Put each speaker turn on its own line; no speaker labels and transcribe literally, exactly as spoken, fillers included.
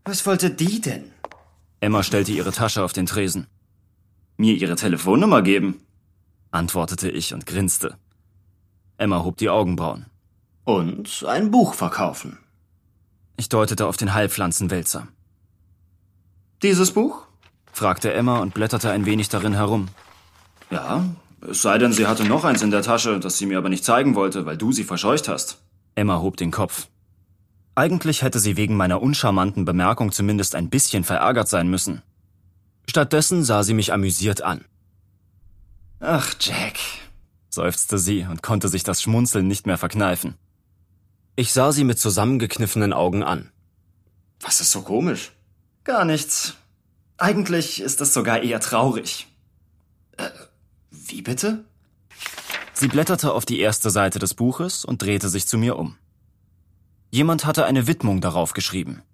Was wollte die denn?
Emma stellte ihre Tasche auf den Tresen.
Mir ihre Telefonnummer geben,
antwortete ich und grinste. Emma hob die Augenbrauen.
Und ein Buch verkaufen.
Ich deutete auf den Heilpflanzenwälzer.
Dieses Buch?
Fragte Emma und blätterte ein wenig darin herum.
Ja, es sei denn, sie hatte noch eins in der Tasche, das sie mir aber nicht zeigen wollte, weil du sie verscheucht hast.
Emma hob den Kopf. Eigentlich hätte sie wegen meiner uncharmanten Bemerkung zumindest ein bisschen verärgert sein müssen. Stattdessen sah sie mich amüsiert an.
Ach, Jack,
seufzte sie und konnte sich das Schmunzeln nicht mehr verkneifen. Ich sah sie mit zusammengekniffenen Augen an.
Was ist so komisch? Gar nichts. Eigentlich ist es sogar eher traurig. Äh, wie bitte?
Sie blätterte auf die erste Seite des Buches und drehte sich zu mir um. Jemand hatte eine Widmung darauf geschrieben.